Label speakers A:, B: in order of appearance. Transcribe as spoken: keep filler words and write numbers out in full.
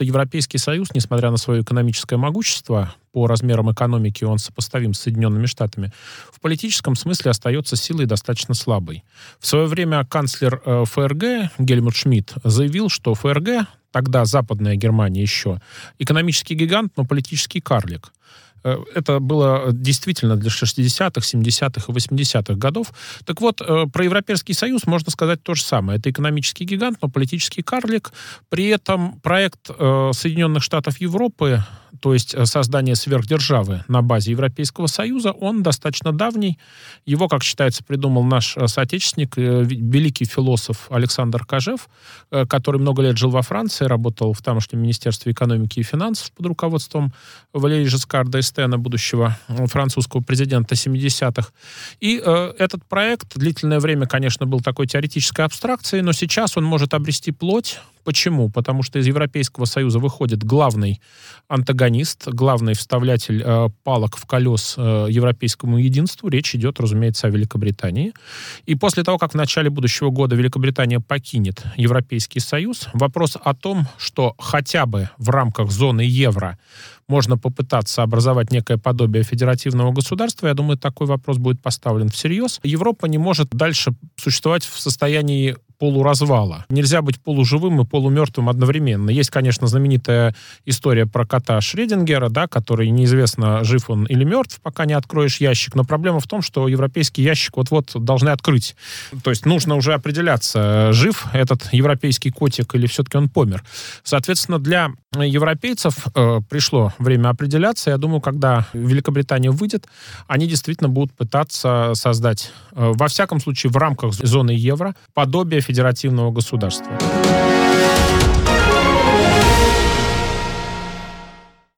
A: Европейский Союз, несмотря на свое экономическое могущество, по размерам экономики он сопоставим с Соединенными Штатами, в политическом смысле остается силой достаточно слабой. В свое время канцлер ФРГ Гельмут Шмидт заявил, что ФРГ, тогда Западная Германия еще, экономический гигант, но политический карлик. Это было действительно для шестидесятых, семидесятых и восьмидесятых годов. Так вот, про Европейский Союз можно сказать то же самое. Это экономический гигант, но политический карлик. При этом проект Соединенных Штатов Европы, то есть создание сверхдержавы на базе Европейского Союза, он достаточно давний. Его, как считается, придумал наш соотечественник, великий философ Александр Кожев, который много лет жил во Франции, работал в тамошнем Министерстве экономики и финансов под руководством Валерия Жескар д'Эстена, будущего французского президента семидесятых. И э, этот проект длительное время, конечно, был такой теоретической абстракцией, но сейчас он может обрести плоть. Почему? Потому что из Европейского Союза выходит главный антагонист, главный вставлятель э, палок в колес э, европейскому единству. Речь идет, разумеется, о Великобритании. И после того, как в начале будущего года Великобритания покинет Европейский Союз, вопрос о том, что хотя бы в рамках зоны евро можно попытаться образовать некое подобие федеративного государства, я думаю, такой вопрос будет поставлен всерьез. Европа не может дальше существовать в состоянии полуразвала. Нельзя быть полуживым и полумертвым одновременно. Есть, конечно, знаменитая история про кота Шрёдингера, да, который неизвестно, жив он или мертв, пока не откроешь ящик. Но проблема в том, что европейский ящик вот-вот должны открыть. То есть нужно уже определяться, жив этот европейский котик или все-таки он помер. Соответственно, для европейцев э, пришло время определяться. Я думаю, когда Великобритания выйдет, они действительно будут пытаться создать, э, во всяком случае, в рамках зоны евро, подобие федеративного государства.